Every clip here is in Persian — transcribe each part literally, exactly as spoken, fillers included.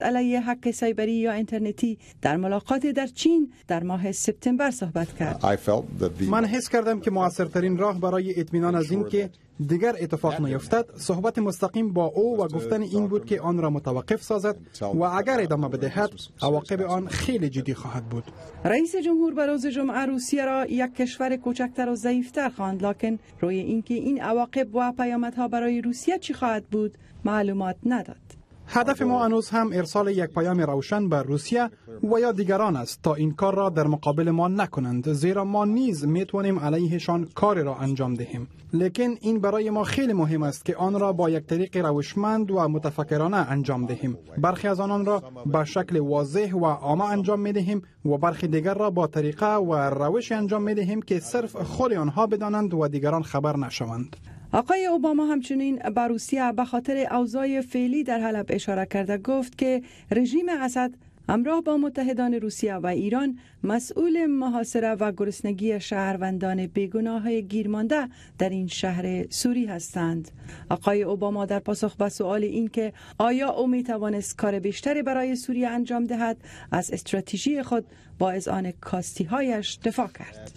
علیه حق سایبری یا اینترنتی در ملاقاتی در چین در ماه سپتامبر صحبت کرد. من حس کردم که مؤثرترین راه برای اطمینان از این که دیگر اتفاق نیفتد صحبت مستقیم با او و گفتن این بود که آن را متوقف سازد و اگر ادامه بدهد عواقب آن خیلی جدی خواهد بود. رئیس جمهور به روز جمعه روسیه را یک کشور کوچکتر و ضعیفتر خواند، لکن روی اینکه این عواقب و پیامدها برای روسیه چی خواهد بود معلومات نداد. هدف ما هنوز هم ارسال یک پیام روشن به روسیه و یا دیگران است تا این کار را در مقابل ما نکنند، زیرا ما نیز میتوانیم علیهشان کار را انجام دهیم. لیکن این برای ما خیلی مهم است که آن را با یک طریق روشمند و متفکرانه انجام دهیم. برخی از آنان را به شکل واضح و عام انجام میدهیم و برخی دیگر را با طریقه و روش انجام میدهیم که صرف خود آنها بدانند و دیگران خبر نشوند. آقای اوباما همچنین به روسیه به خاطر اوضاع فعلی در حلب اشاره کرده، گفت که رژیم اسد همراه با متحدان روسیه و ایران مسئول محاصره و گرسنگی شهروندان بیگناه گیرمانده در این شهر سوری هستند. آقای اوباما در پاسخ به سؤال این که آیا او می توانست کار بیشتری برای سوریه انجام دهد، از استراتژی خود با اذعان کاستی هایش دفاع کرد.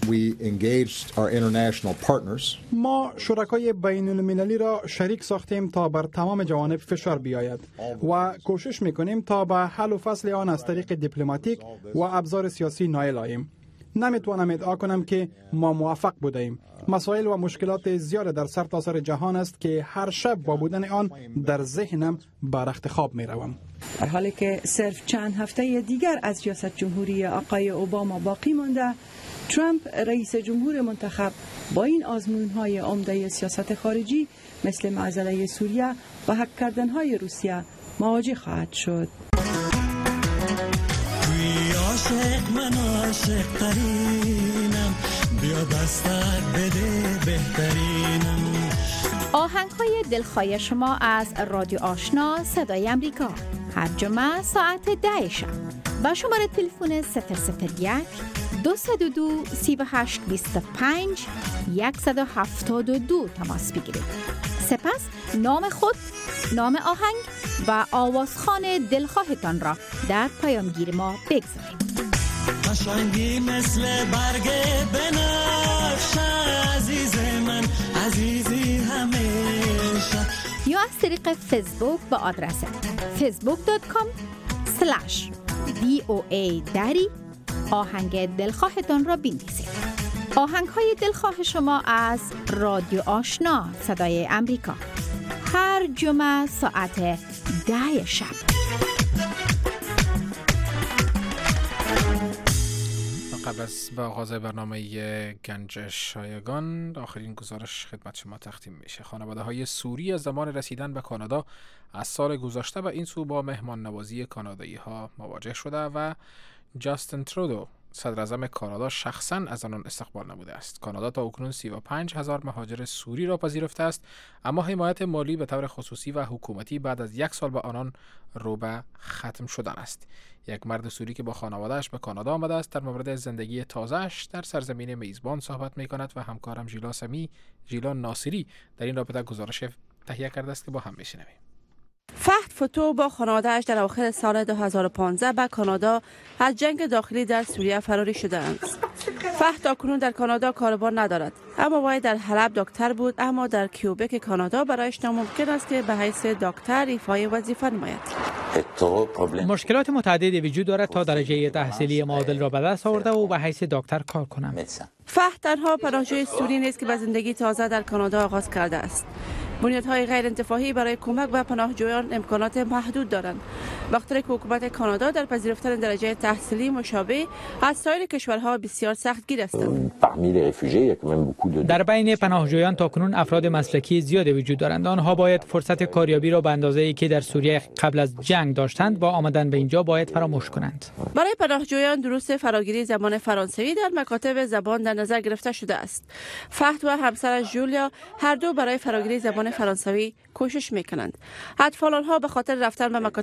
ما شرکای بین المللی را شریک ساختیم تا بر تمام جوانب فشار بیاید و کوشش میکنیم تا به حل و فصل آن از طریق دیپلماتیک و ابزار سیاسی نائل آییم. نمیتوانم ادعا کنم که ما موفق بودیم. مسائل و مشکلات زیاد در سرتاسر جهان است که هر شب با بودن آن در ذهنم به رخت خواب می روم. در حالی که صرف چند هفته دیگر از ریاست جمهوری آقای اوباما باقی مانده، ترامپ رئیس جمهور منتخب با این آزمون‌های عمده سیاست خارجی مثل معضله سوریه و حک کردن‌های روسیه مواجه خواهد شد. عاشق من عاشق ترینم، بیا دستک بده بهترینم. آهنگ‌های دلخواه شما از رادیو آشنا صدای امریکا هر جمعه ساعت ده شب با شماره تلفن صفر صفر یک دو صفر دو سه هشت دو پنج صفر یک هفت دو تماس بگیرید. سپس نام خود، نام آهنگ و آوازخوان دلخواهتان را در پیامگیر ما بگذارید. قشنگی مثل برگ بنفشه، عزیز من عزیزی همیشه. یا از طریق فیسبوک با آدرس فیسبوک دات کام اسلش دی او ای دری آهنگ دلخواهتان را بنویسید. آهنگ های دلخواه شما از رادیو آشنا صدای امریکا هر جمعه ساعت ده شب. قبل از با آغاز برنامه گنج شایگان آخرین گزارش خدمت شما تقدیم میشه. خانواده های سوری از زمان رسیدن به کانادا از سال گذشته و این سو با مهمان نوازی کانادایی ها مواجه شده و جاستین ترودو صدر اعظم کانادا شخصاً از آنان استقبال نموده است. کانادا تا اکنون سی و پنج هزار مهاجر سوری را پذیرفته است، اما حمایت مالی به طور خصوصی و حکومتی بعد از یک سال به آنان رو به ختم شدن است. یک مرد سوری که با خانواده‌اش به کانادا آمده است در مورد زندگی تازه‌اش در سرزمین میزبان صحبت می‌کند و همکارم ژیلا سمی ژیلا ناصری در این رابطه گزارش تهیه کرده است که با هم بشنویم. فهد فتو با خانواده‌اش در آخر سال دو هزار و پانزده به کانادا از جنگ داخلی در سوریه فراری شدند. فهد تاکنون در کانادا کاروبار ندارد، اما باید در حلب دکتر بود، اما در کیوبک کانادا برایش ناممکن است که به حیث دکتر ایفای وظیفه نماید. مشکلات متعددی وجود دارد تا درجه تحصیلی معادل را به دست آورده و به حیث دکتر کار کنم. فهد تنها پناهجوی سوری نیست که به زندگی تازه در کانادا آغاز کرده است. بنیادهای غیر انتفاعی برای کمک به پناهجویان امکانات محدود دارند. وقتی که حکومت کانادا در پذیرفتن درجه تحصیلی مشابه از سایر کشورها بسیار سختگیر است. در بین پناهجویان تاکنون افراد مسلکی زیادی وجود دارند. آنها باید فرصت کاریابی را به اندازه‌ای که در سوریه قبل از جنگ داشتند با آمدن به اینجا باید فراموش کنند. برای پناهجویان دروس فراگیری زبان فرانسوی در مکاتب زبان در نظر گرفته شده است. فهد و همسرش جولیا هر دو برای فراگیری زبان فرانسوی کوشش میکنند. اطفال آنها به خاطر رفتن به مکاتب عمومی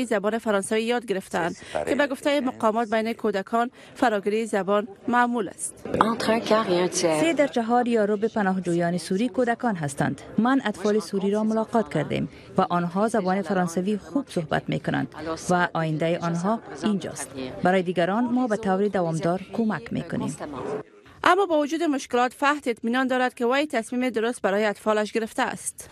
فرانسوی زبان فرانسوی یاد گرفتند که به گفته مقامات بین کودکان فراگیری زبان معمول است. سه در چهار یارب پناهجویان سوری کودکان هستند. من اطفال سوری را ملاقات کردیم و آنها زبان فرانسوی خوب صحبت می کنند و آینده آنها اینجاست. برای دیگران ما به طور دوامدار کمک می کنیم. اما با وجود مشکلات فهد اطمینان دارد که وی تصمیم درست برای اطفالش گرفته است.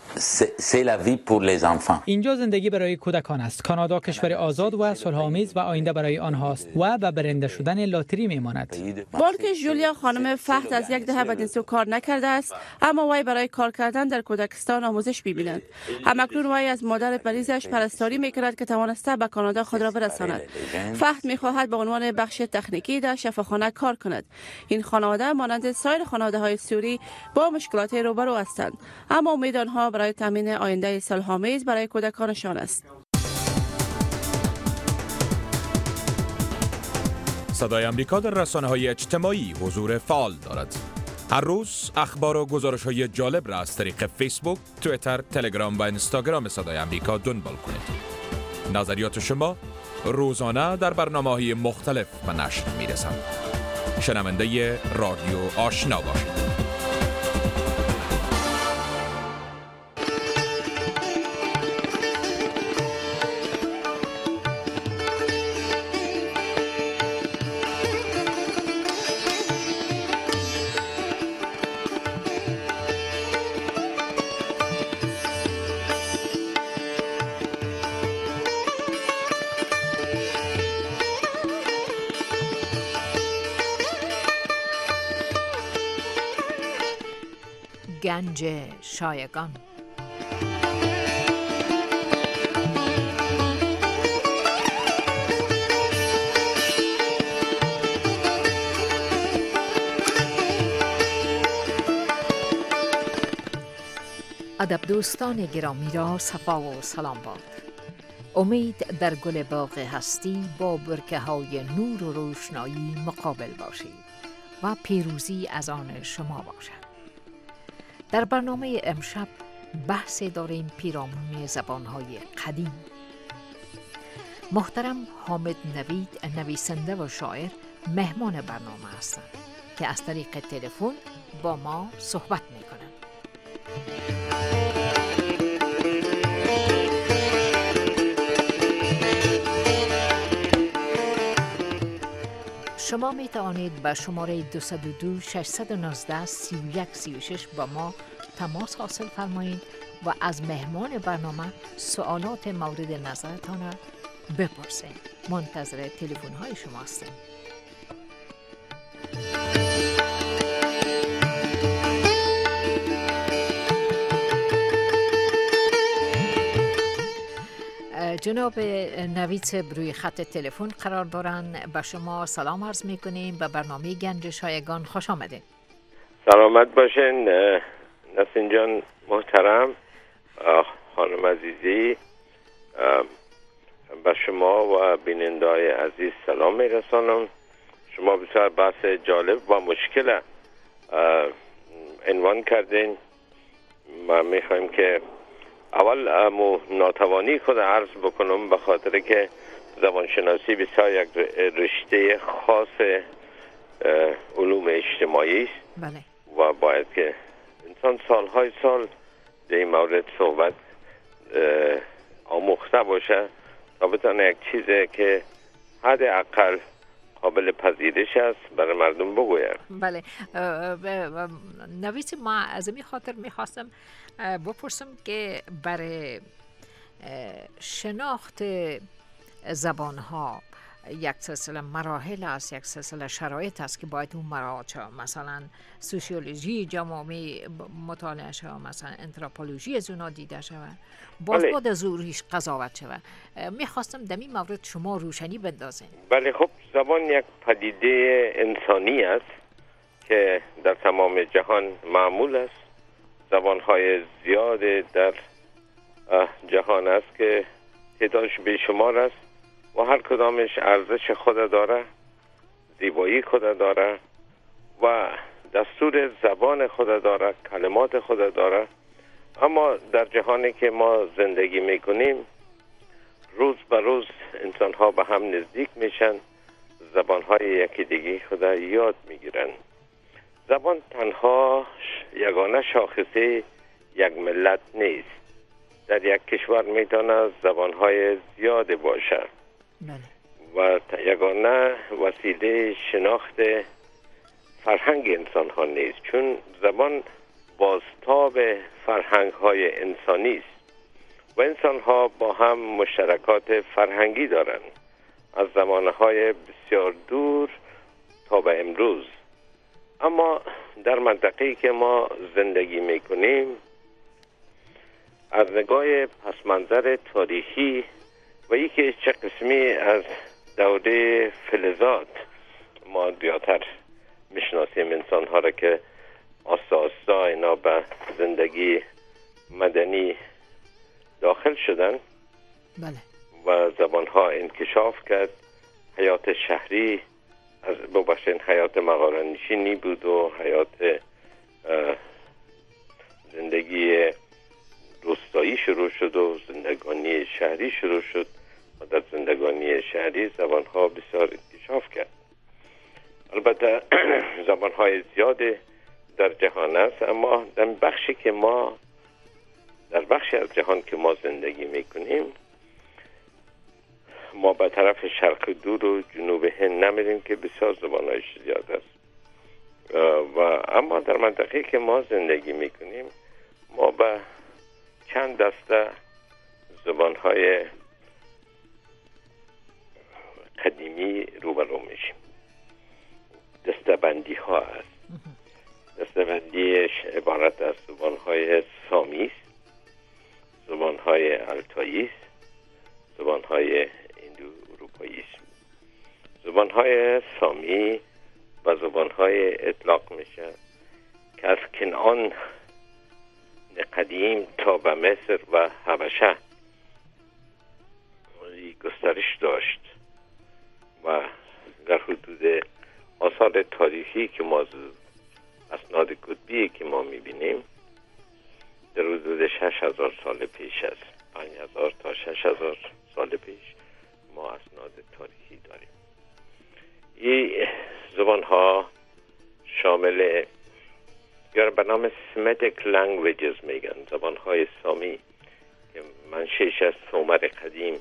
اینجا زندگی برای کودکان است. کانادا کشور آزاد و صلح‌آمیز و آینده برای آنهاست و به برنده شدن لاتری میماند. بانک جولیا خانم فهد از یک دهه بدین سو کار نکرده است، اما وی برای کار کردن در کودکستان آموزش می‌بیند. همکنون وی از مادر مریضش پرستاری می‌کند که توانسته به کانادا خود را برساند. فهد می‌خواهد به عنوان بخش تکنیکی در شفاخانه کار کند. این خانواده مانند سایر خانواده‌های سوری با مشکلات روبرو هستند، اما امید آنها برای تامین آینده صلح‌آمیز برای کودکانشان است. صدای امریکا در رسانه‌های اجتماعی حضور فعال دارد. هر روز اخبار و گزارش‌های جالب را از طریق فیسبوک، توییتر، تلگرام و اینستاگرام صدای امریکا دنبال کنید. نظریات شما روزانه در برنامه‌های مختلف به نشر می‌رسند. شنونده رادیو آشنا باشید. گنج شایگان. ادب دوستان گرامی را صفا و سلام باد. امید در گل باغ هستی با برکه های نور و روشنایی مقابل باشید و پیروزی از آن شما باشد. در برنامه امشب بحث داریم پیرامون زبانهای قدیم. محترم حامد نوید، نویسنده و شاعر، مهمان برنامه هستند که از طریق تلفن با ما صحبت میکنند. شما می توانید به شماره دو صفر دو شش یک نه سه یک سه شش با ما تماس حاصل فرمایید و از مهمان برنامه سوالات مورد نظرتان را بپرسید. منتظر تلفن های شما هستیم. جناب نوید صاحب روی خط تلفن قرار دارن. به شما سلام عرض میکنیم. به برنامه گنج شایگان خوش آمده. سلامت باشین نسین جان محترم، خانم عزیزی. به شما و بیننده‌های عزیز سلام میرسانم. شما بسیار بحث جالب و مشکل عنوان کردین. ما میخوایم که اول مو ناتوانی خود عرض بکنم، به خاطر که زبانشناسی بسیار یک رشته خاص علوم اجتماعی است. بله. و باید که انسان سالهای سال در این مورد صحبت آموخته باشه تا بتونه یک چیزی که حداقل قابل پذیرش است برای مردم بگوید. بله. نویس، ما از این خاطر میخواستم بپرسم که برای شناخت زبانها یک سلسله مراحل است، یک سلسله شرایط است که باید اون مراحل، مثلا سوسیولوژی جمعی مطالعه شود، مثلا انتروپولوژی از اونا دیده شود، باز بعد از او ریش قضاوت شود. میخواستم در این مورد شما روشنی بندازین. بله، خب زبان یک پدیده انسانی است که در تمام جهان معمول است. زبانهای زیاد در جهان است که تعدادش بیشمار است و هر کدامش ارزش خود داره، زیبایی خود داره و دستور زبان خود داره، کلمات خود داره. اما در جهانی که ما زندگی میکنیم روز به روز انسان ها به هم نزدیک میشن، زبان های یکی دیگه خدا یاد میگیرن. زبان تنها یگانه شاخصه یک ملت نیست. در یک کشور میتونه زبان های زیاد باشه و یگانه وسیله شناخت فرهنگ انسان ها نیست، چون زبان بازتاب فرهنگ های انسانی است و انسان ها با هم مشترکات فرهنگی دارند از زمانهای بسیار دور تا به امروز. اما در منطقه‌ای که ما زندگی میکنیم از نگاه پس منظر تاریخی و یکی چه قسمی از دوره فلزات ما زیادتر میشناسیم انسان ها را که آستا آستا اینا به زندگی مدنی داخل شدن. بله. و زبان ها انکشاف کرد. حیات شهری از ببخشید حیات مغاره‌نشینی بود و حیات زندگی روستایی شروع شد و زندگانی شهری شروع شد و در زندگانی شهری زبان ها بسیار انکشاف کرد. البته زبان های زیاد در جهان است، اما در بخشی که ما در بخشی از جهان که ما زندگی میکنیم ما به طرف شرق دور و جنوب هند نمیریم که بسیار زبان‌هایش زیاد است و اما در منطقه که ما زندگی میکنیم ما به چند دسته زبان‌های قدیمی روبرو میشیم. دسته‌بندی ها است. دسته‌بندیش عبارت از زبان‌های سامی است، زبان‌های آلتایی است، زبان‌های زبان‌های سامی و زبان‌های اطلاق میشه که از کنعان قدیم تا به مصر و حبشه گسترش داشت و در حدود آثار تاریخی که ما اسناد کتبی که ما میبینیم در حدود شش هزار سال پیش است، پنج هزار تا شش هزار سال پیش ما اسناد تاریخی داریم. این زبان ها شامل یا به نام سمیتیک لنگویجز میگن، زبان های سامی که منشأش از سومر قدیم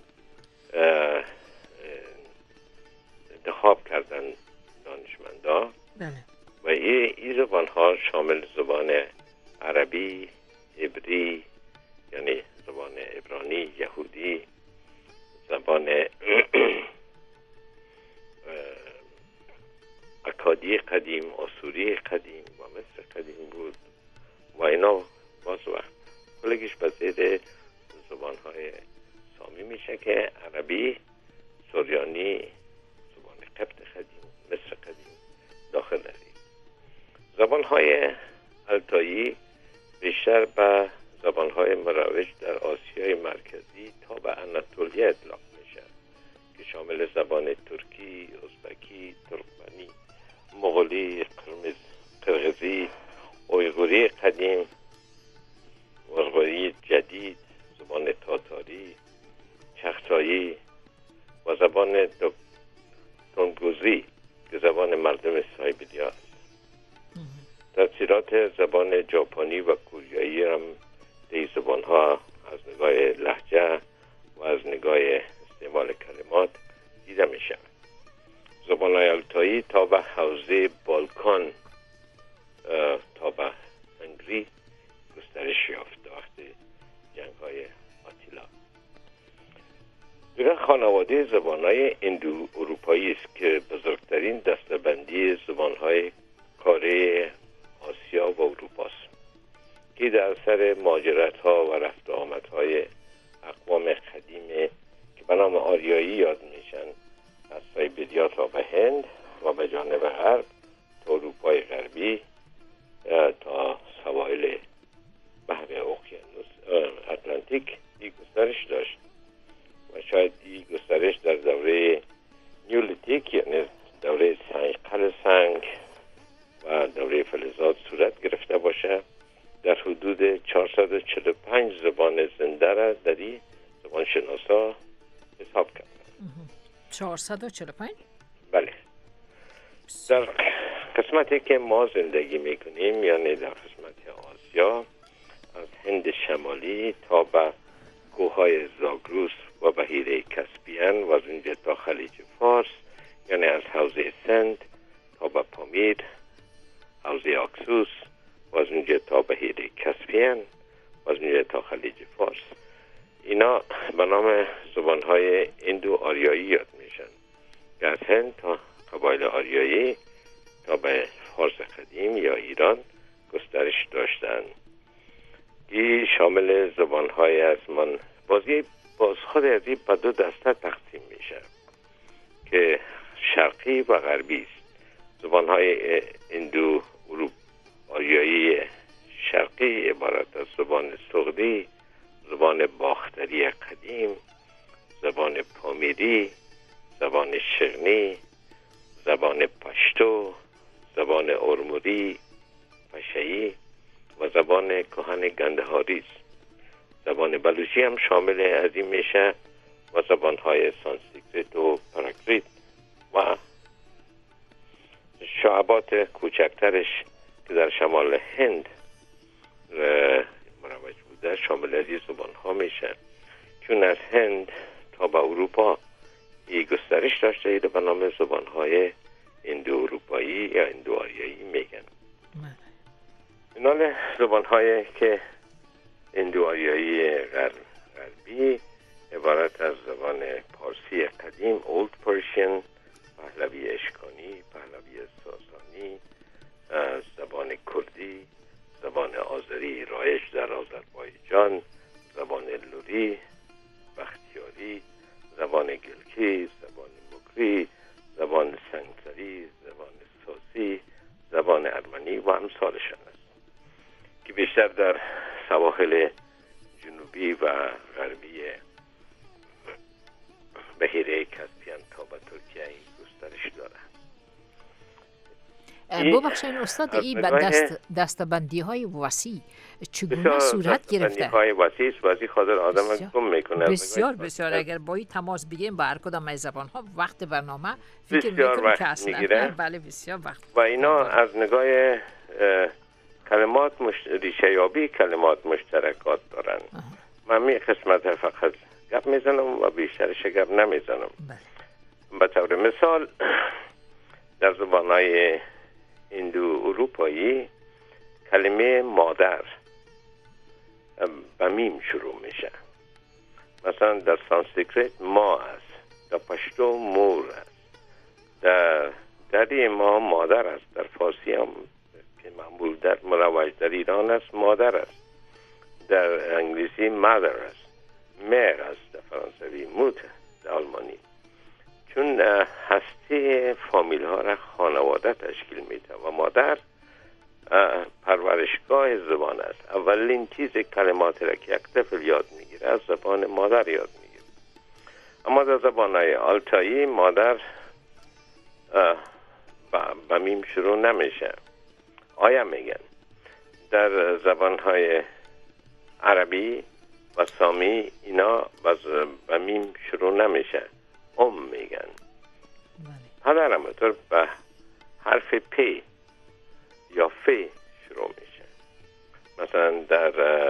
انتخاب کردن دانشمندا. و این ای زبان ها شامل زبان عربی، عبری یعنی زبان عبرانی، یهودی، زبان اکادی قدیم، آسوری قدیم و مصر قدیم بود و اینا باز وقت کلگیش به زیر زبانهای سامی میشه که عربی، سوریانی، زبان قبط قدیم، مصر قدیم داخل داریم. زبانهای التایی بیشتر به زبانهای مروج در آسیای مرکزی تا به اناتولیا اطلاق میشه که شامل زبان ترکی، ازبکی، ترکمنی، مغولی، قرمز، قرغزی، اویغوری قدیم، اویغوری جدید، زبان تاتاری، چغتایی و زبان تونگوزی که زبان مردم سایبریا است. تأثیرات زبان ژاپنی و کوریایی هم در زبان ها از نگاه لهجه و از نگاه استعمال کلمات دیده میشه. زبان های التایی تا به حوزه بالکان تا به هنگری گسترش یافت وقت جنگ های آتیلا. دیگر خانواده زبان های اندو اروپایی است که بزرگترین دسته‌بندی زبان های کره آسیا و اروپا است که در اثر مهاجرت ها و رفت و آمد های اقوام قدیم که به نام آریایی یاد میشن از سایبریا تا به هند و به جانب غرب تا اروپای غربی تا سواحل بحر اقیانوس اتلانتیک این گسترش داشت و شاید این گسترش در دوره نیولیتیک یعنی دوره سنگ قل سنگ و دوره فلزات صورت گرفته باشه. در حدود چهارصد و چهل و پنج زبان زنده را در این زبان شناسا چهارصد و چهل و پنج. بله. در قسمتی که ما زندگی میکنیم، یعنی در قسمت آسیا، از هند شمالی تا به کوههای زاگرس و بحیره کاسپین و از اونجا تا خلیج فارس، یعنی از حوزه سند تا به پامیر، حوزه اکسوس و از اونجا تا بحیره کاسپین و از اونجا تا خلیج فارس، اینا به نام زبانهای اندو آریایی یاد میشن که از هند تا قبایل آریایی تا به فارس قدیم یا ایران گسترش داشتن. این شامل زبانهای از من بازی باز خود از این به دو دسته تقسیم میشه که شرقی و غربی است. زبانهای اندو آریایی شرقی عبارت از زبان سغدی، زبان باختری قدیم، زبان پامیری، زبان شغنی، زبان پشتو، زبان ارموری، پشه‌ای و زبان کهن گندهاری است. زبان بلوچی هم شامل از این میشه و زبانهای سانسکریت و پراکریت و شعبات کوچکترش که در شمال هند مروج بوده شامل از این زبانها میشه. چون از هند تا به اروپا این گسترش داشته ایده به نام زبانهای اندو اروپایی یا اندو آریایی میگن. اینال زبانهایی که اندو آریایی غربی عبارت از زبان پارسی قدیم، اولد پرشین، پهلوی اشکانی، پهلوی ساسانی، زبان کردی، زبان آذری رایج در آذربایجان، زبان لوری، بختیاری، زبان گلکی، زبان مکری، زبان سنگسری، زبان ساسی، زبان ارمنی و امثالشان است که بیشتر در سواحل جنوبی و غربی بحیره کاسپین تا به ترکیه این گسترش داره. ببخشید استاد، این دست دستبندی های وسیع چگونه صورت گرفته؟ دستبندی های وسیع واسه خاطر آدم گم میکنه. بسیار بسیار اگر با این تماس بگیم با هر کدام از زبان ها وقت برنامه فکر میکنم که اصلا میگیره. بله بسیار وقت و اینا از نگاه کلمات مش... ریشه یابی کلمات مشترکات دارن. من می قسمت فقط گپ میزنم و بیشترش گپ نمیزنم. به طور مثال در زبانهای اندو اروپایی کلمه مادر به میم شروع میشه. مثلا در سانسکریت ما است، در پشتو مور است، در دری ما مادر است، در فارسی هم که معمول در مروج در ایران است مادر است، در انگلیسی مادر است، مر است، در فرانسوی موت، در آلمانی. چون هسته فامیل ها را خانواده تشکیل میده و مادر پرورشگاه زبان است. اولین چیز کلماتی را که یک طفل یاد میگیره از زبان مادر یاد میگیره. اما در زبانهای آلتایی مادر با میم شروع نمیشه، آیا میگن. در زبانهای عربی و سامی اینا با میم شروع نمیشه، ام میگن. پدر همونطور به حرف پی یا فی شروع میشه. مثلا در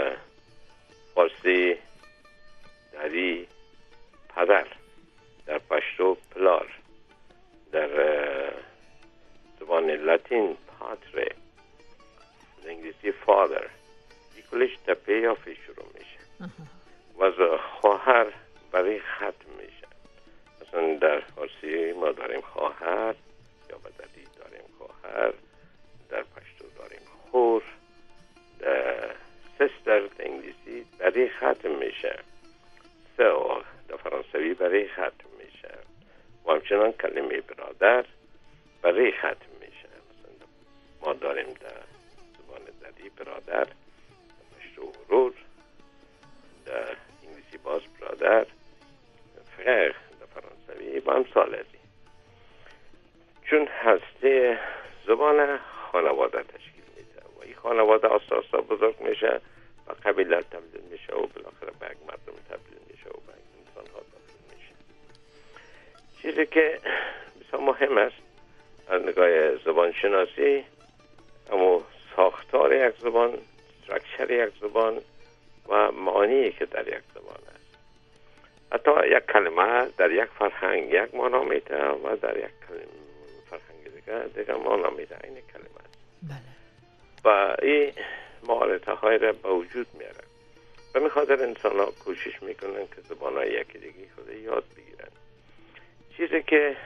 فارسی دری پدر، در پشتو پلار، در زبان لاتین پاتره، در انگلیسی فادر. این کلش در پی یا فی شروع میشه. و خواهر برای ختم میشه. مثلا در فارسی ما داریم خواهر یا بدلی داریم خواهر، در پشتو داریم خور، در سستر در انگلیسی برای ختم میشه، سو در فرانسوی برای ختم میشه و همچنان کلمه برادر برای ختم میشه. مثلا ما داریم در زبان دری برادر، در پشتو ورور، در انگلیسی باز برادر، فرق در فرانسوی با امثال ازی. چون هسته زبان خانواده تشکیل میده و این خانواده آساسا بزرگ میشه و قبیله تبدیل میشه و بالاخره به یک مردم تبدیل میشه و به یک انسان ها تبدیل میشه. چیزی که بسیار مهم است از نگاه زبان شناسی، اما ساختار یک زبان، استراکچر یک زبان و معانی که در یک زبان است. حتی یک کلمه در یک فرهنگ یک معنا میده و در یک فرهنگ دیگر دیگر معنا میده، این کلمه است. بله. و این مهارت های را به وجود میاره. و می خاطر انسان ها کوشش میکنن که زبان های یکی دیگه خود یاد بگیرن. چیزی که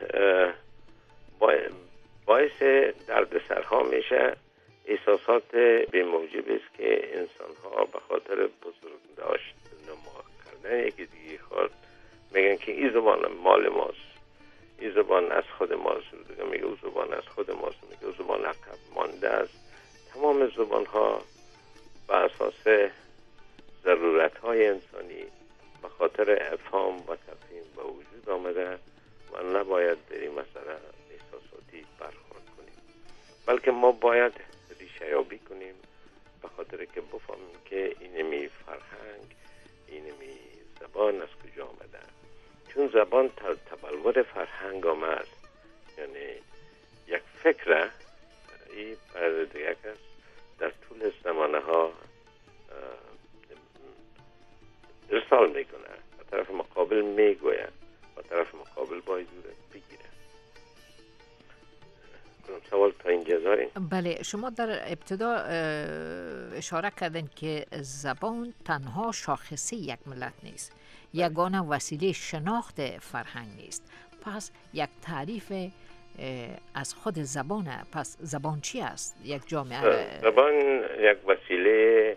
باعث دردسرها میشه احساسات بی موجب است که انسان ها به خاطر بزرگ داشت نما کردن یکی دیگه خود میگن که این زبان مال ماست، این زبان از خود ماست، دیگه میگه اون زبان از خود ماست، میگه اون زبان عقب مانده است. تمام زبان ها به اساس ضرورت های انسانی به خاطر افهام و تفهیم به وجود آمده و نباید در این مسئله احساساتی برخورد کنیم، بلکه ما باید ریشه یابی کنیم به خاطر که بفهمیم که اینمی فرهنگ، اینمی زبان از کجا آمده. چون زبان تبلور فرهنگ هم است، یعنی یک فکر این دیگه است در طول زمانه ها ارسال میکنه و طرف مقابل میگوید و طرف مقابل باید بگیره. سوال تا اینجا دارین؟ بله، شما در ابتدا اشاره کردن که زبان تنها شاخصه یک ملت نیست، یگانه وسیله شناخت فرهنگ نیست. پس یک تعریف از خود زبانه. پس زبان چی است؟ یک جامعه زبان یک وسیله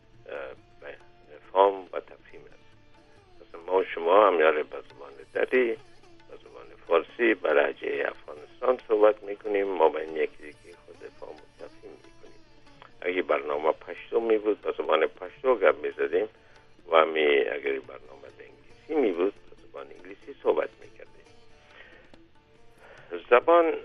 فهم و تفهیم است. مثلا ما شما هم یاره به زبان دری، به زبان فارسی، به لهجه افغانستان صحبت میکنیم، ما به این یکی دیگه خود فهم و تفهیم میکنیم. اگه برنامه پشتو می بود به زبان پشتو گپ میزدیم و همی اگر برنامه به انگلیسی می بود به زبان انگلیسی صحبت میکردیم. زبان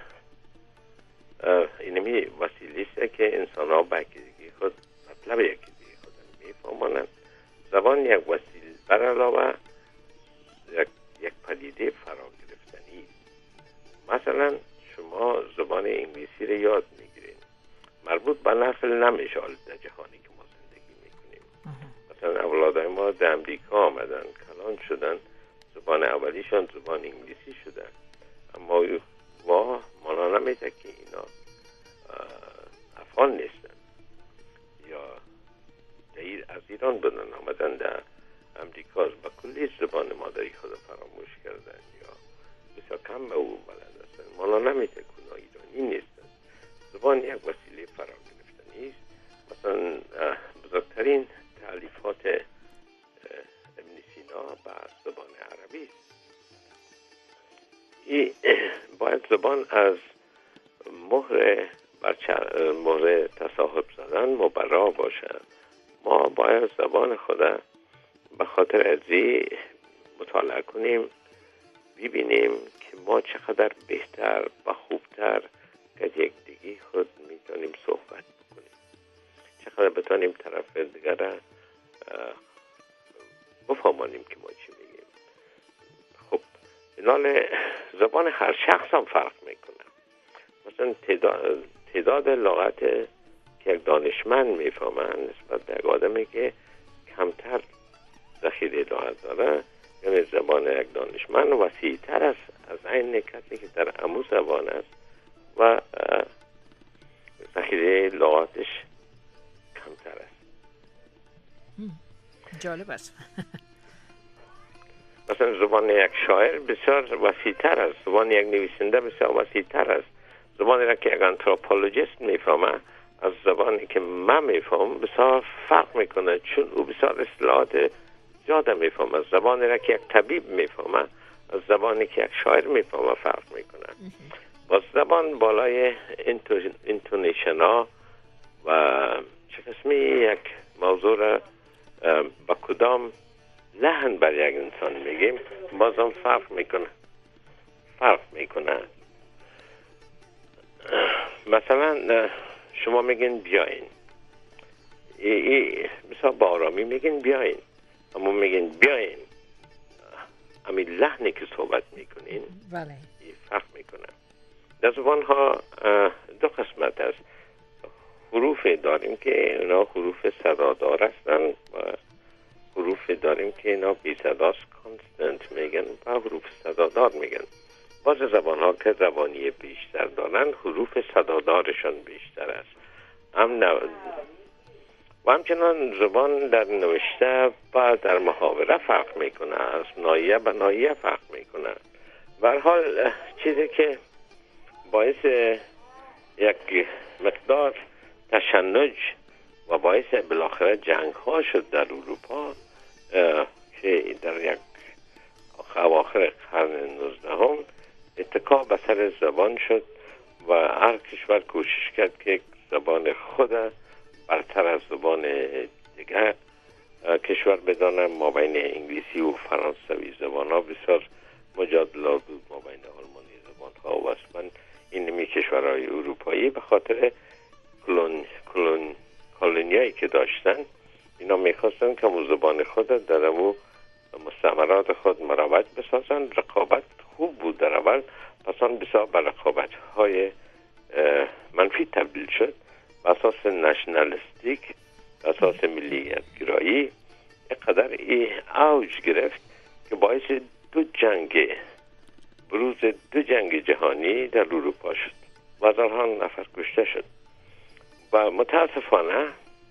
اینمی وسیله است که انسان ها به یکی دیگه خود مطلب یکی دیگه خود میفهمانند. زبان یک وسیله بر علاوه یک, یک پدیده فرا گرفتنی. مثلا شما زبان انگلیسی رو یاد میگیرین، مربوط به نسل نمیشه در جهانی که ما زندگی میکنیم. مثلا اولادای ما در امریکا آمدن، کلان شدن، زبان اولیشان زبان انگلیسی شدن، اما ما مانا نمیده که اینا افغان نیستن یا از ایران بدن آمدن در امریکا با کلی زبان مادری خود فراموش کردن یا بسیار کم به او بلد هستن. مانا نمیده که اونا ایرانی نیستن. زبان یک وسیله فرا گرفتنی است. مثلا بزرگترین تالیفات ابن سینا به زبان عربی است. این باید زبان از مهر مهر تصاحب زدن مبرا باشه. ما باید زبان خود به خاطر ازی مطالعه کنیم، ببینیم که ما چقدر بهتر و خوبتر که یک دیگه خود میتونیم صحبت بکنیم، چقدر بتونیم طرف دیگر بفهمانیم که ما چی میگیم. خب اینال زبان هر شخص هم فرق میکنه. مثلا تعداد, تعداد لغت که یک دانشمند میفهمن نسبت به یک آدمی که کمتر ذخیره لغت داره، یعنی زبان یک دانشمند وسیع‌تر است از این نکاتی که در امو زبان است و ذخیره لغاتش کمتر است. جالب است. مثلا زبان یک شاعر بسیار وسیع‌تر است، زبان یک نویسنده بسیار وسیع‌تر است. زبانی را که یک آنتروپولوژیست میفهمه از زبانی که من میفهم بسیار فرق میکنه، چون او بسیار اصطلاحات زیاده میفهمه. زبانی را که یک طبیب میفهمه از زبانی که یک شاعر میفهمه فرق میکنه. با زبان بالای اینتونیشن ها و چه قسمی یک موضوع را با کدام لحن بر یک انسان میگیم بازم فرق میکنه فرق میکنه مثلا شما میگین بیاین، ای ای مثلا با آرامی میگین بیاین، اما میگین بیاین، همین لحنی که صحبت میکنین بله. فرق میکنه. در زبان ها دو قسمت است. حروف داریم که اینا حروف صدادار هستن و حروف داریم که اینا بی صداست، کانستنت میگن و حروف صدادار میگن. باز زبان ها که زبانی بیشتر دارن حروف صدادارشان بیشتر است. هم نو... و همچنان زبان در نوشته و در محاوره فرق میکنه، از ناحیه به ناحیه فرق میکنه. به هر حال چیزی که باعث یک مقدار تشنج و باعث بالاخره جنگ ها شد در اروپا که در یک اواخر قرن نوزدهم اتکا به سر زبان شد و هر کشور کوشش کرد که زبان خود برتر از زبان دیگر کشور بدانه. ما بین انگلیسی و فرانسوی زبان ها بسیار مجادلات بود، ما بین آلمانی زبان ها و اسپان این می کشورهای اروپایی به خاطر کلون کلون کلونیایی که داشتن اینا میخواستن که مو زبان خود در امو مستعمرات خود مروج بسازن. رقابت خوب بود در اول، پس آن بسیار به رقابت های منفی تبدیل شد. به اساس نشنالیستیک، به اساس ملیت گرایی اینقدر ای اوج گرفت که باعث دو جنگ بروز دو جنگ جهانی در اروپا شد و هزارها نفر کشته شد. و متاسفانه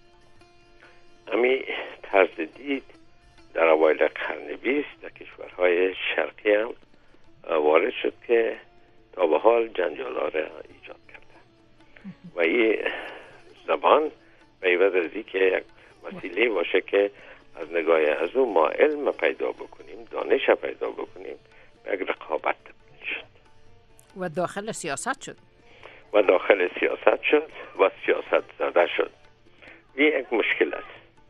امی طرز دید در اوایل قرن بیست در کشورهای شرقی هم وارد شد که تا به حال جنجالا را ایجاد کرده و این زبان به عوض از که یک وسیله باشه که از نگاه از او ما علم پیدا بکنیم، دانش پیدا بکنیم، یک رقابت شد و داخل سیاست شد و داخل سیاست شد و سیاست زده شد. این یک مشکل است.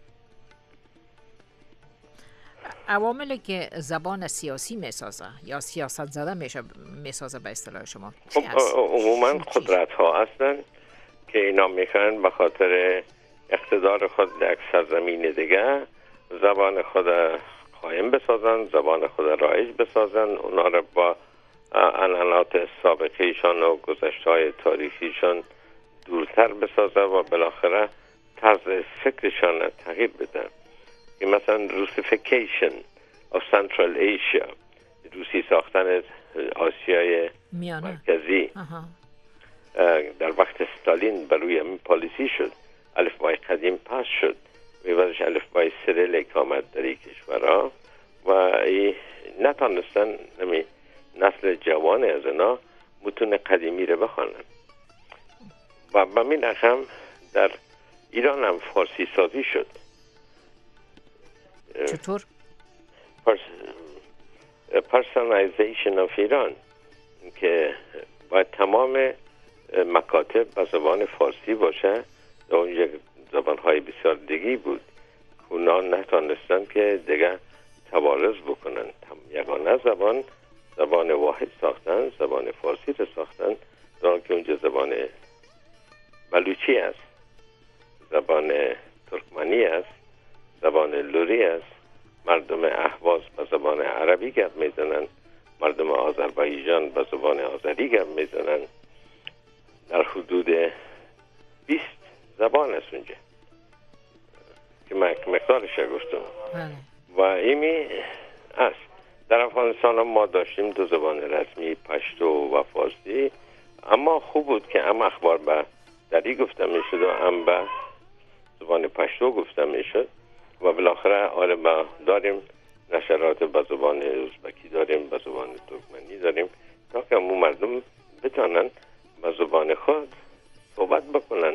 عواملی که زبان سیاسی میسازه یا سیاست زده میشه میسازه به اصطلاح شما خب عموما قدرت ها هستن که اینا میخوان به خاطر اقتدار خود در یک سرزمین دیگه زبان خود قائم بسازن، زبان خود رایج بسازن، اونا رو با عنعنات سابقیشان و گذشته‌های تاریخیشان دورتر بسازه و بالاخره طرز فکرشان تغییر بدن. که مثلا روسیفیکیشن of Central Asia، روسی ساختن آسیای میانه. مرکزی در وقت استالین بر روی همین پالیسی شد. الفبای قدیم پس شد و بعدش الفبای سریلیک آمد در این کشورها و ای نتانستن نمی نسل جوان از اینا متون قدیمی رو بخوانن. و به این رقم در ایران هم فارسی سازی شد. چطور؟ پرسونالایزیشن آف ایران که باید تمام مکاتب به زبان فارسی باشه. در اونجا زبانهای بسیار دیگی بود اونا نتانستن که دیگه توارث بکنن. یگانه زبان زبان واحد ساختن، زبان فارسی رو ساختن، در که اونجا زبان بلوچی است، زبان ترکمنی است، زبان لوری است. مردم اهواز به زبان عربی گپ میزنن، مردم آذربایجان به زبان آذری گپ میزنن. در حدود بیست زبان است اونجا که مقدارش گفتم و ایمی است. در افغانستان ما داشتیم دو زبان رسمی، پشتو و فارسی، اما خوب بود که هم اخبار به دری گفته میشد و هم به زبان پشتو گفته میشد و بالاخره آره با داریم نشرات به زبان ازبکی داریم، به زبان ترکمنی داریم تا که همون مردم بتانن به زبان خود صحبت بکنن،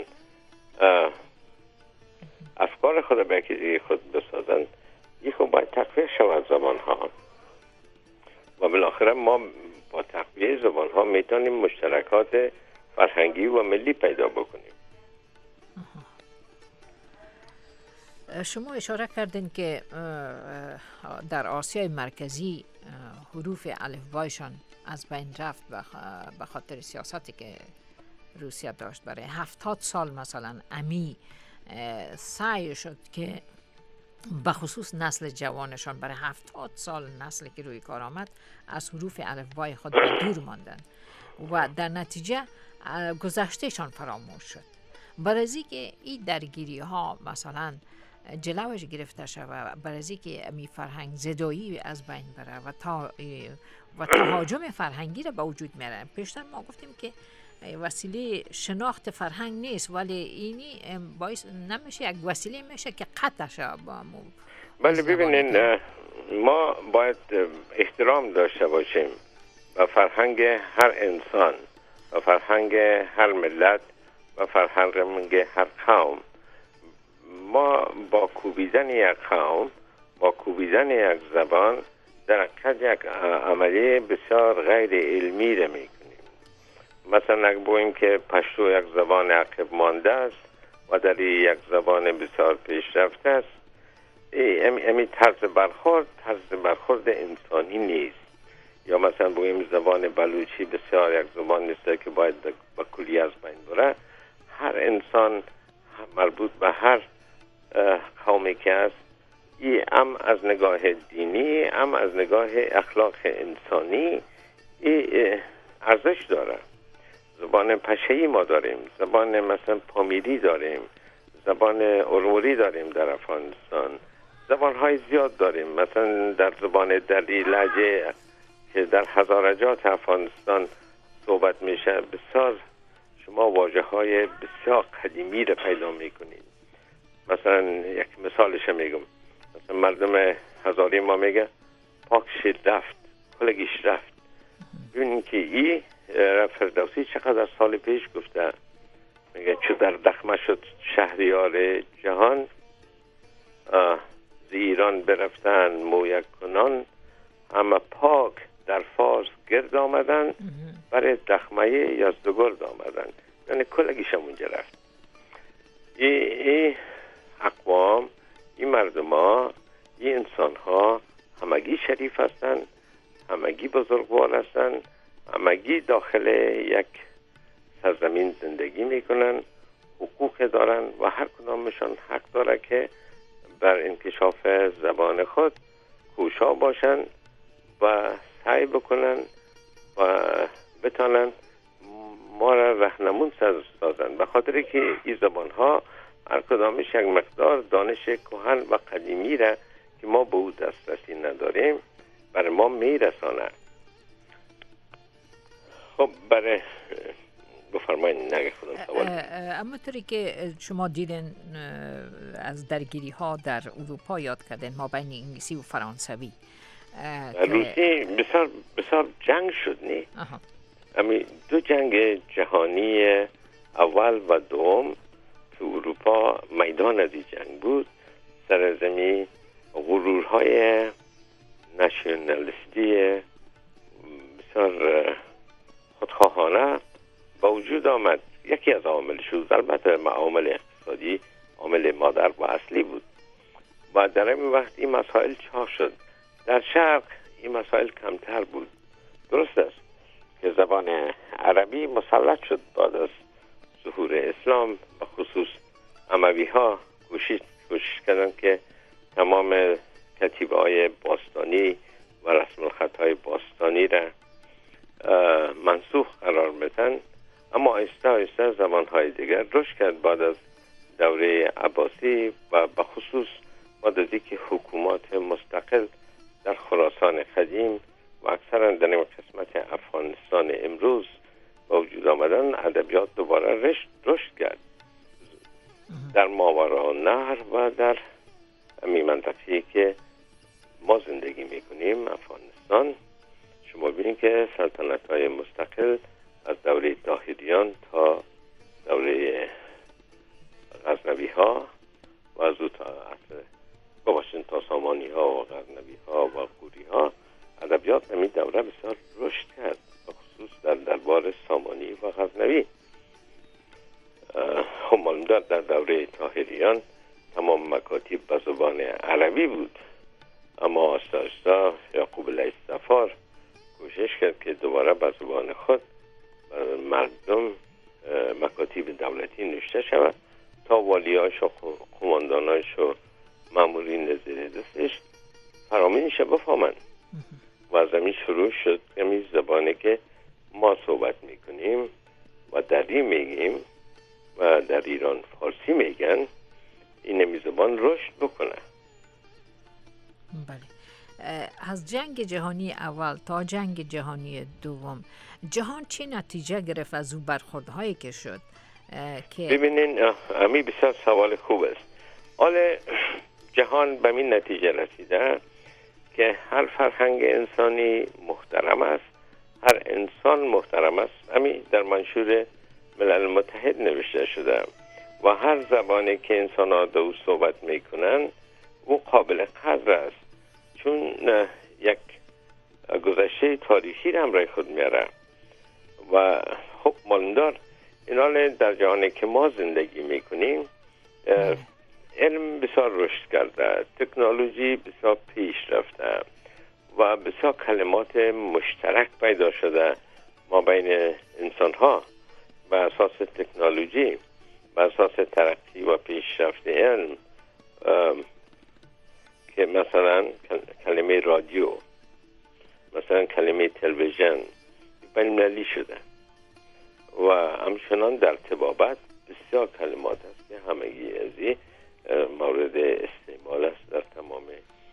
افکار خود به خود بسازن. این خب باید تقویه شود زبان ها و بالاخره ما با تقویه زبان ها میتونیم مشترکات فرهنگی و ملی پیدا بکنیم. شما اشاره کردین که در آسیای مرکزی حروف الفبایشان از بین رفت به خاطر سیاستی که روسیه داشت. برای هفتاد سال مثلا امی سعی شد که بخصوص نسل جوانشان برای هفتاد سال نسلی که روی کار آمد از حروف الفبای خود به دور ماندن و در نتیجه گذشتهشان فراموش شد. برای از اینکه این درگیری ها مثلا جلوش گرفته شود، برای از اینکه می فرهنگ زدایی از بین بره و تا و تهاجم فرهنگی را به وجود میاره. پیشتر ما گفتیم که وسیله شناخت فرهنگ نیست، ولی اینی باعث نمیشه یک وسیله میشه که قطع شه. بله ببینین، ما باید احترام داشته باشیم و فرهنگ هر انسان و فرهنگ هر ملت و فرهنگ هر قوم. ما با کوبیدن یک قوم، با کوبیدن یک زبان در حقیقت یک عملیه بسیار غیر علمی را میکنیم. مثلا اگر بگوییم که پشتو یک زبان عقب مانده است و در یک زبان بسیار پیشرفته است، امی طرز برخورد طرز برخورد انسانی نیست. یا مثلا بگوییم زبان بلوچی بسیار یک زبان نیست که باید با کلی از بین بره. هر انسان مربوط به هر قومی که است، ای هم از نگاه دینی هم از نگاه اخلاق انسانی ای ارزش داره. زبان پشه‌ای ما داریم، زبان مثلا پامیری داریم، زبان اروری داریم در افغانستان، زبان‌های زیاد داریم. مثلا در زبان دری لهجه که در هزارجات افغانستان صحبت میشه، بسیار شما واژه‌های بسیار قدیمی رو پیدا میکنید. مثلا یک مثالش میگم، مثلا مردم هزاری ما میگه پاکش رفت کلگیش رفت. ببینید که ای فردوسی چقدر سال پیش گفته، میگه چو در دخمه شد شهریار جهان، ز ایران برفتن مویک کنان، اما پاک در فارس گرد آمدن، برای دخمه یزدگرد آمدن. یعنی کلگیش هم اونجا رفت. ای, ای اقوام، این مردم ها، این انسان ها همگی شریف هستند، همگی بزرگوار هستند، همگی داخل یک سرزمین زندگی میکنن، حقوق دارن و هر کدامشان حق داره که بر انکشاف زبان خود کوشا باشن و سعی بکنن و بتانن ما را رهنمون سازن، به خاطر که این زبان ها هر کدامش یک مقدار دانش کهن و قدیمی را که ما به او دسترسی نداریم برای ما میرسانه. خب برای بفرمایید نگه خودم سوال. اما طوری که شما دیدن از درگیری ها در اروپا یاد کردن ما بین انگلیسی و فرانسوی، روسی بسیار بسیار جنگ شد نی؟ امی دو جنگ جهانی اول و دوم که اروپا میدان از این جنگ بود، سرزمی غرورهای نشنالیستی بسیار خودخواهانه با وجود آمد. یکی از عواملش بود، البته عامل اقتصادی عامل مادر و اصلی بود. و در این وقت این مسائل چاق شد. در شرق این مسائل کمتر بود. درست است که زبان عربی مسلط شد بعد از ظهور اسلام، به خصوص اموی ها کوشش کوشش کردند که تمام کتیبه های باستانی و رسم الخط های باستانی را منسوخ قرار بدن. اما آهسته آهسته زبان های دیگر رشد کرد بعد از دوره عباسی و به خصوص بعد از اینکه حکومات مستقل در خراسان قدیم و اکثرا در این قسمت افغانستان امروز با وجود آمدن، ادبیات دوباره رشد رشد کرد در ماوراءالنهر و در همین منطقه‌ای که ما زندگی میکنیم افغانستان. شما ببینید که سلطنت های مستقل از دوره طاهریان تا دوره غزنوی ها و از او تا عصر بباشین تا سامانی ها و غزنوی ها و غوری ها، ادبیات همین دوره بسیار رشد کرد، خصوص در دربار سامانی و غزنوی. خب معلوم دار در دوره طاهریان تمام مکاتب به زبان عربی بود، اما آستا آستا یعقوب علیه السفار کوشش کرد که دوباره به زبان خود مردم مکاتب دولتی نوشته شود تا والیاش و قمانداناش و مامورین زیر دستش فرامینش بفهمن و از همین شروع شد همین زبانی که ما صحبت میکنیم و دری میگیم و در ایران فارسی میگن، این همی زبان رشد بکنه. بله. از جنگ جهانی اول تا جنگ جهانی دوم جهان چه نتیجه گرفت از او برخوردهایی که شد؟ که ببینین امی بسیار سوال خوب است. حالا جهان به این نتیجه رسیده که هر فرهنگ انسانی محترم است، هر انسان محترم است. امی در منشور ملل متحد نوشته شده و هر زبانی که انسان ها دو صحبت میکنن او قابل قدر است، چون یک گذشته تاریخی را همراه خود میاره و خب مالندار اینال در جهانی که ما زندگی میکنیم علم بسیار رشد کرده، تکنولوژی بسیار پیش رفته و بسیار کلمات مشترک پیدا شده ما بین انسان ها بر اساس تکنولوژی، بر اساس ترقی و پیشرفت علم، که مثلا کلمه رادیو، مثلا کلمه تلویزیون بین‌المللی شده و همچنان در طبابت بسیار کلمات است که همگی ازی مورد استعمال است در تمام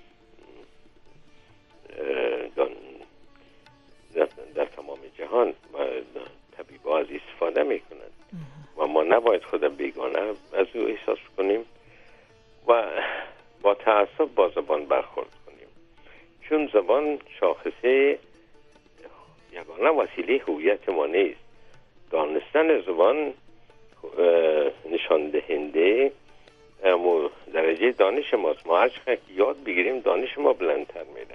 در, در تمام جهان و طبیبا از استفاده میکنند و ما نباید خود بیگانه از او احساس کنیم و با تعصب با زبان برخورد کنیم، چون زبان شاخصه یگانه وسیله هویت ما نیست. دانستن زبان نشان دهنده درجه دانش ماست. ما هر چقدر یاد بگیریم دانش ما بلندتر میره.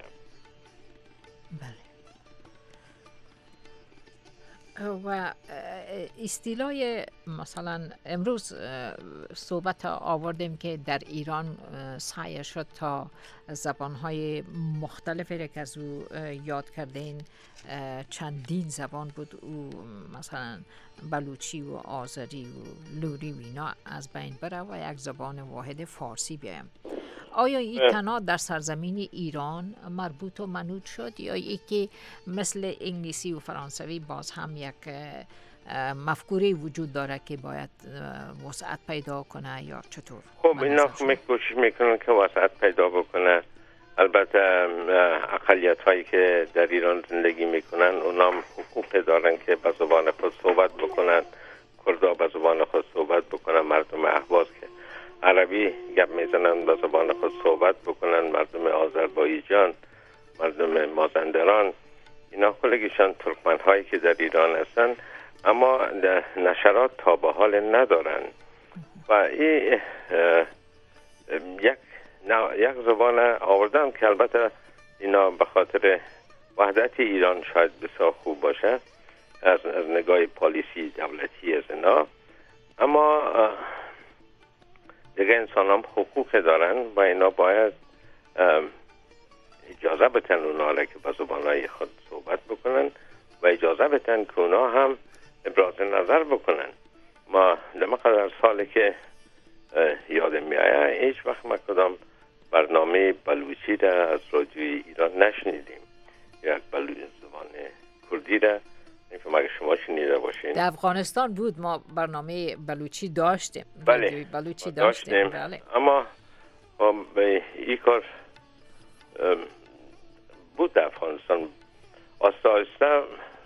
و اصطلاح مثلا امروز صحبت آوردیم که در ایران سعی شد تا زبانهای مختلفی که از او یاد کردین، چندین زبان بود، او مثلا بلوچی و آذری و لوری و اینا از بین بره و یک زبان واحد فارسی بیایم. آیا این تنها در سرزمین ایران مربوط و منوط شد یا ای که مثل انگلیسی و فرانسوی باز هم یک مفکوره وجود داره که باید وسعت پیدا کنه یا چطور؟ خب اینا کوشش میکنن که وسعت پیدا بکنه. البته اقلیت هایی که در ایران زندگی میکنن اونا هم حقوق دارن که به زبان خود صحبت بکنن، کردها به زبان خود صحبت بکنن، مردم اهواز که عربی گپ میزنن به زبان خود صحبت بکنن، مردم آذربایجان، مردم مازندران، اینا کلگیشان ترکمن هایی که در ایران هستن اما نشرات تا به حال ندارن و این یک یک زبان آوردن که البته اینا به خاطر وحدت ایران شاید بسیار خوب باشه از, از نگاه پالیسی دولتی از اینا، اما دیگه انسان هم حقوق دارن و اینا باید اجازه بتن اونا که به زبانهای خود صحبت بکنن و اجازه بتن که اونا هم ابراز نظر بکنن. ما لمقدر سالی که یادم میایه هیچ وقت ما کدام برنامه بلوچی را از رادیوی ایران نشنیدیم، یک بلوچ زبان کردی را نمی‌فهم اگه شما شنیده باشین. در افغانستان بود ما برنامه بلوچی داشتیم. بله بلوچی داشتیم. داشتیم. بله. اما به این کار بود در افغانستان آسته آسته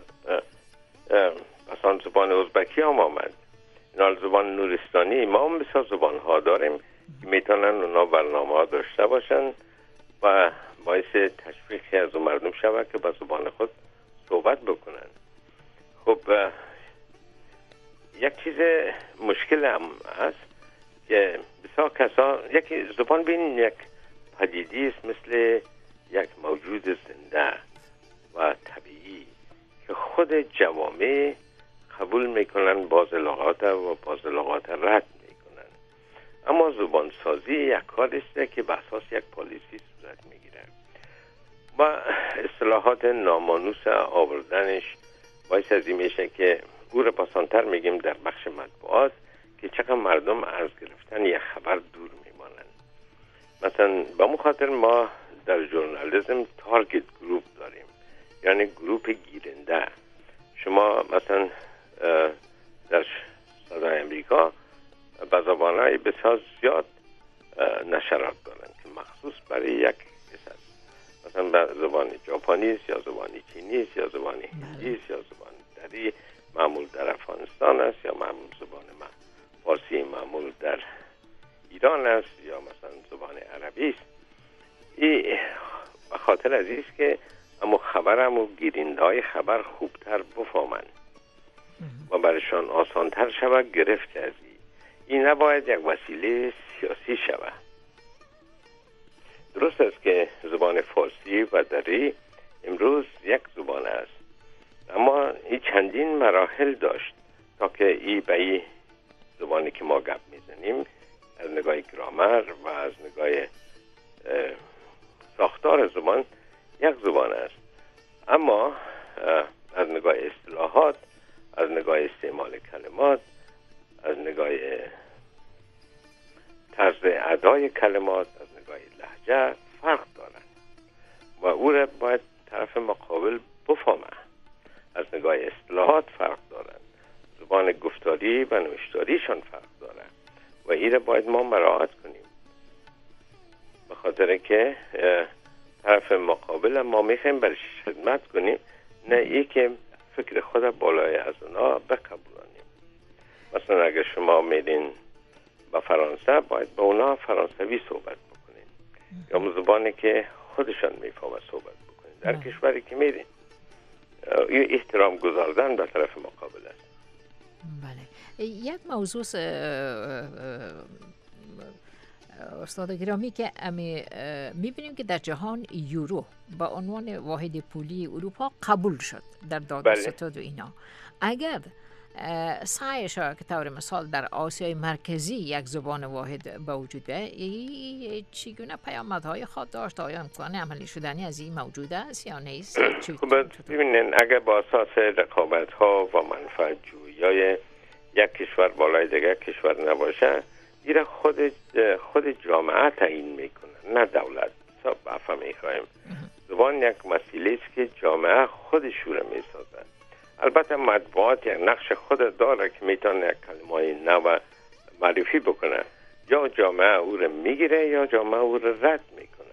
اصلا زبان ازبکی هم آمد. اینا زبان نورستانی، ما هم بسیار زبان ها داریم که میتونن اونا برنامه ها داشته باشن و باعث تشویقی از مردم شود که با زبان خود صحبت بکنن. خب یک چیز مشکل هم هست که بسیار کسا یکی زبان بین یک پدیدی است مثل یک موجود زنده و طبیعی که خود جوامع قبول میکنن، باز لغات و باز لغات رد میکنن. اما زبان سازی یک کار است که به اساس یک پالیسی صورت میگیره و اصطلاحات نامانوس آوردنش باعث از این میشه که او را پاسانتر میگیم در بخش مطبوعات که چقدر مردم از گرفتن یک خبر دور میمانند مثلا با مخاطر ما در ژورنالیسم تارگت گروپ داریم، یعنی گروپ گیرنده. شما مثلا در صدای امریکا به زبانهای بسیار زیاد نشرات دارن که مخصوص برای یک کس است. مثلا به زبان ژاپنی است یا زبان چینی است یا زبان هندی است یا زبان دری معمول در افغانستان است یا معمول زبان ما فارسی معمول در ایران است یا مثلا زبان عربی است. این به خاطر از است که اما خبرم و گیرندهای خبر خوبتر بفهمند و برشان آسانتر شود گرفت از این. این نباید یک وسیله سیاسی شود. درست است که زبان فارسی و دری امروز یک زبان است، اما این چندین مراحل داشت تا که این به این زبانی که ما گپ میزنیم از نگاه گرامر و از نگاه ساختار زبان یک زبان است، اما از نگاه اصطلاحات، از نگاه استعمال کلمات، از نگاه طرز ادای کلمات، از نگاه لهجه فرق دارند و او را باید طرف مقابل بفهمه. از نگاه اصطلاحات فرق دارند، زبان گفتاری و نوشتاریشان فرق دارند و این را باید ما مراعات کنیم، به خاطر که طرف مقابل ما میخوایم برش خدمت کنیم، نه ای که فکر خود بالای از اونا بقبولانیم. مثلا اگر شما میرین با فرانسه باید با اونا فرانسوی صحبت بکنین یا زبانی که خودشان میفهمه صحبت بکنین. در بله. کشوری که میرین این احترام گذاردن به طرف مقابل است. بله. یک موضوع س... استاد گرامی که امی میبینیم که در جهان یورو با عنوان واحد پولی اروپا قبول شد در داد و ستد و اینا. اگر سعیش که طور مثال در آسیای مرکزی یک زبان واحد به وجود بیاید، چگونه پیامدهای خود داشت؟ آیا امکان عملی شدنی از این موجود است یا نیست؟ ببینین اگر با اساس رقابت ها و منفعت جویی یک کشور بالای دیگر کشور نباشه، این خود خود جامعه تعیین میکنه، نه دولت. صاحب عفو میخوایم، زبان یک مسئله است که جامعه خودش رو میسازه. البته مطبوعات یک نقش خود داره که میتونه یک کلمه نو معرفی بکنه، یا جامعه او رو میگیره یا جامعه او رو رد میکنه.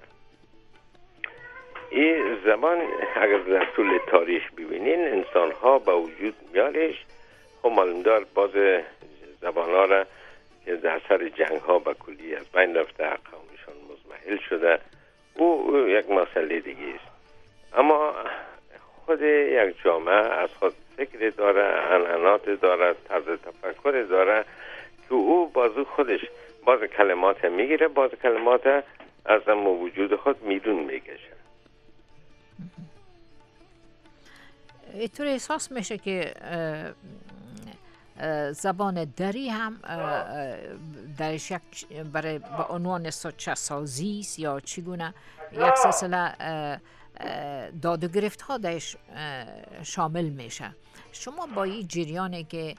این زبان اگر در طول تاریخ ببینین انسان ها به وجود میارش. خب معلوم دار باز زبان ها را که در سر جنگ ها به کلی از بین رفته، قومشان مزمحل شده، او, او یک مسئله دیگه است. اما خود یک جامعه از خود فکر داره، عنعنات داره، طرز تفکر داره که او بازو خودش باز کلمات میگیره، باز کلمات از هم وجود خود میدون میکشه. اینطور احساس میشه که زبان دری هم درش یک برای با عنوان سوچه سازی است یا چگونه یک سلسله داد و گرفت ها درش شامل میشه. شما با این جریانی که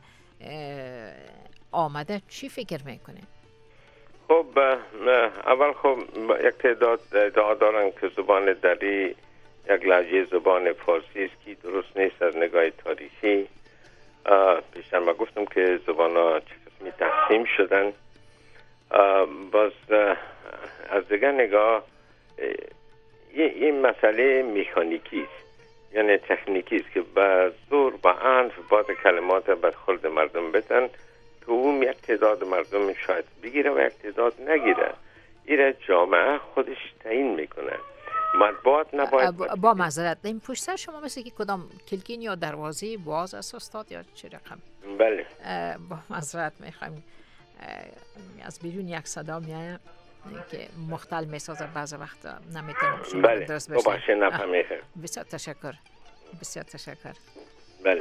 آمده چی فکر میکنه؟ خب اول خب یک تعداد ادعا دارن که زبان دری یک لهجه زبان فارسی است که درست نیست از نگاه تاریخی. پیشتر ما گفتم که زبان ها چه قسمی تقسیم شدن. باز از دیگر نگاه این مسئله مکانیکی است، یعنی تکنیکی است که به زور و عنف بعض کلمات به خورد مردم بدن که اون یک تعداد مردم شاید بگیره و یک تعداد نگیره. این جامعه خودش تعیین میکنه. مطبوعات نباید با, با معذرت این پشت سر شما مثل که کدام کلکین یا دروازه باز است استاد یا چه رقم؟ بله با معذرت میخوایم، از بیرون یک صدا میاد که مختل میسازه، بعض وقت نمیتونم شما بله. درست بشه. باشه نفهمیدم. بسیار تشکر. بسیار تشکر. بله.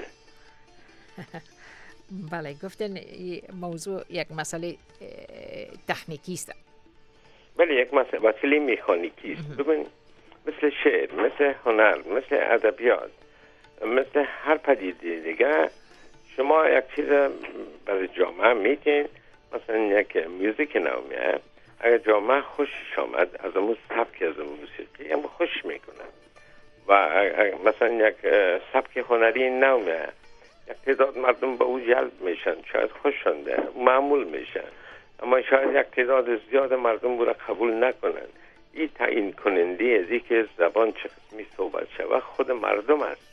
بله گفتن موضوع یک مسئله تکنیکی است. بله یک مسئله مسئله مکانیکی است. ببین مثل شعر، مثل هنر، مثل ادبیات، مثل هر پدیده دیگه شما یک چیز برای جامعه میتین، مثلا یک موزیک نو میاد، اگر جامعه خوشش آمد از اون سبک از اون موسیقی هم خوش میکنن و مثلا یک سبک هنری نومه یک تعداد مردم به او جلب میشن، شاید خوششونده معمول میشن، اما شاید یک تعداد زیاد مردم او را قبول نکنن. این تعیین کننده از این که زبان چه قسمی صحبت شود خود مردم است.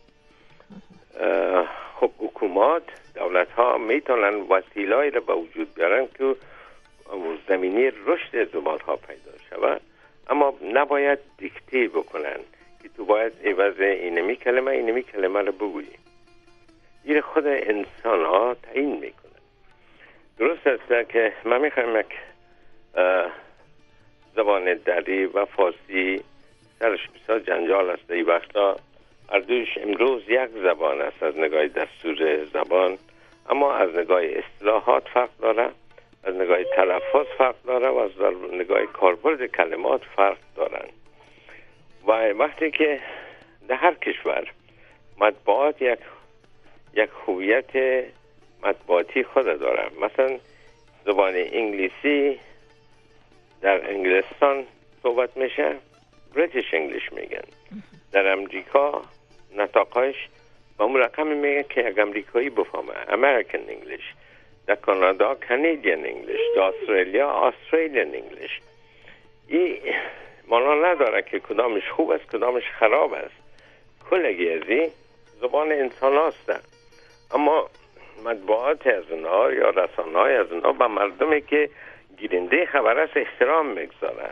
خب حکومات، دولت ها میتونن وسیله‌ای را به وجود بیارن که زمینی رشد زبان ها پیدا شود، اما نباید دیکته بکنن که تو باید عوض اینمی کلمه اینمی کلمه را بگویی. این خود انسان ها تعیین میکنن. درست است که من میخوایم یک زبان دری و فارسی سرش بسیار جنجال است. این وقتا اردوش امروز یک زبان است از نگاه دستور زبان، اما از نگاه اصطلاحات فرق داره، از نگاه تلفظ فرق داره و از نگاه کاربرد کلمات فرق دارن. و وقتی که در هر کشور مطبوعات یک یک هویت مطبوعاتی خود داره، مثلا زبان انگلیسی در انگلستان صحبت میشه، بریتیش انگلیش میگن. در امریکا نطاقش با اون رقم میگه که یک امریکایی بفهمه، امریکن انگلیش. در کانادا کانادین انگلیش، در استرالیا استرالیان انگلیش. این معنا نداره که کدامش خوب است کدامش خراب است. کلگی از این زبان انسان هستن، اما مطبوعات از اونها یا رسانه های از اونها به مردمی که گیرنده خبر است احترام میگذارن.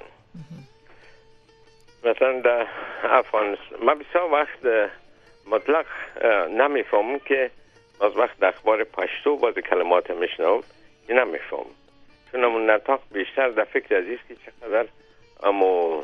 مثلا در افغانستان ما بسیار وقت مطلق نمیفهمم که باز وقت اخبار پشتو باز کلمات میشنم که نمیفهم، چون همون نطاق بیشتر در فکر عزیز که چقدر اما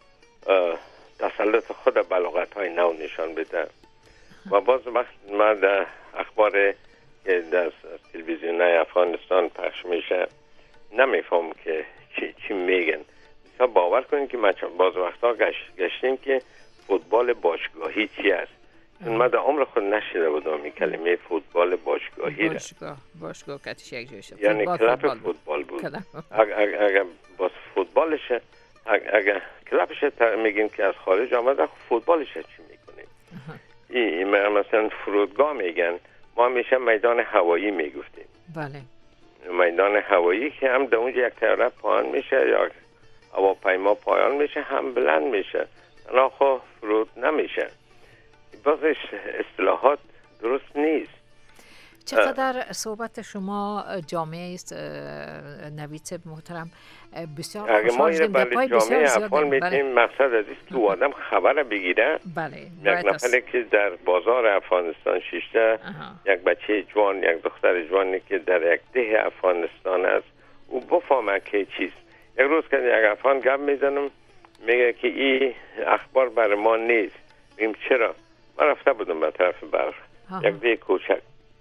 تسلط خود بلاغت های نو نشان بده. و باز وقت ما در اخبار که در تلویزیون افغانستان پخش میشه نمیفهم که چی, چی میگن. بسیار باور کنید که ما باز وقتا گشت گشتیم که فوتبال باشگاهی چی است، چون من در عمر خود نشیده بودم این کلمه فوتبال باشگاهی را. باشگاه باشگاه کتش یک جوش یعنی کلاب فوتبال بود. اگر اگر باز فوتبالش اگر کلابش میگیم که از خارج آمده فوتبالش چی میکنیم؟ این مثلا فرودگاه میگن، ما میشه میدان هوایی میگفتیم. بله. میدان هوایی که هم در اونجا یک طیاره پایان میشه یا هواپیما پایان میشه هم بلند میشه، انا خو فرود نمیشه. بازش اصطلاحات درست نیست. چقدر صحبت شما جامعه است نوید محترم، بسیار خوشحال شدیم. اگه ما اینه جامعه افغان میتونیم مقصد از است که آدم خبر بگیره. بله. یک نفره که در بازار افغانستان شیشته یک بچه جوان یک دختر جوانی که در یک ده افغانستان است او بفهمه که چیست. یک روز که یک افغان گپ میزنم میگه که این اخبار بر ما نیست. میگم چرا؟ من رفته بودم به طرف بلخ یک ده کوچک،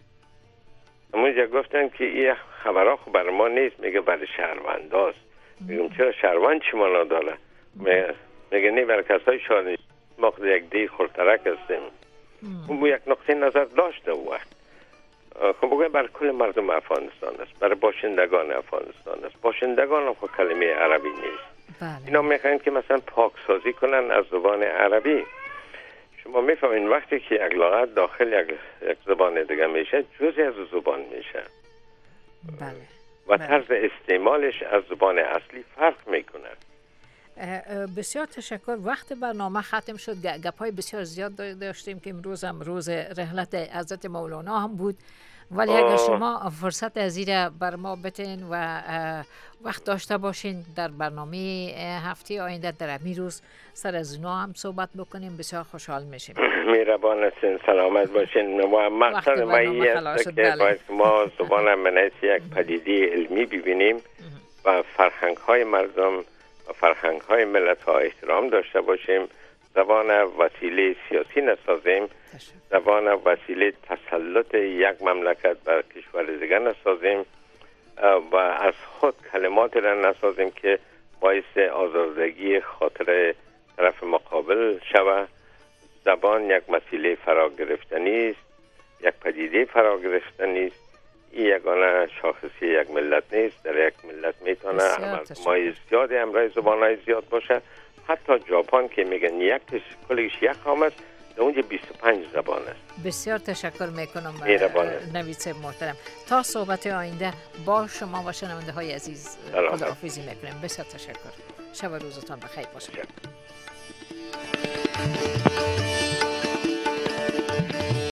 اونجا گفتن که این خبرها خب برای ما نیست. میگه برای شهرونداست. میگم چرا شهروند چی مانا داره؟ میگه نه برای کسای شادی ما خود یک دی خورترک هستیم. اون یک نقطه نظر داشته او وقت. خب بگویم برای کل مردم افغانستان است، برای باشندگان افغانستان است. باشندگان هم خب کلمه عربی نیست. بله. اینا میخواین که مثلا پاکسازی کنن از زبان عربی. شما میفهمین وقتی که یک لغت داخل یک, یک زبان دیگه میشه جزی از زبان میشه. بله. و طرز استعمالش از زبان اصلی فرق میکنه. بسیار تشکر. وقت برنامه ختم شد. گپ‌های بسیار زیاد داشتیم که امروز هم روز رحلت حضرت مولانا هم بود، ولی اگر شما فرصت از این بر ما بتین و وقت داشته باشین در برنامه هفته آینده در همین روز سر از اونا هم صحبت بکنیم بسیار خوشحال میشیم. مهربان هستین، سلامت باشین. و مقصد ما این است که باید ما زبان من یک پدیده علمی ببینیم و فرهنگ های مردم و فرهنگ های ملت ها احترام داشته باشیم. زبان وسیله سیاسی نسازیم، زبان وسیله تسلط یک مملکت بر کشور دیگر نسازیم و از خود کلمات را نسازیم که باعث آزردگی خاطر طرف مقابل شود. زبان یک وسیله فرا گرفتنی است، یک پدیده فرا گرفتنی است. این یگانه شاخصی یک ملت نیست. در یک ملت میتونه مای زیاد همراه زبانهای زیاد باشه. حتی ژاپن که میگن یک کلش یک قوم است، در اونجا بیست و پنج زبان است. بسیار تشکر میکنم نوید صاحب محترم. تا صحبت آینده با شما و شنونده های عزیز خداحافظی میکنم. بسیار تشکر. شب و روزتان بخیر باشه.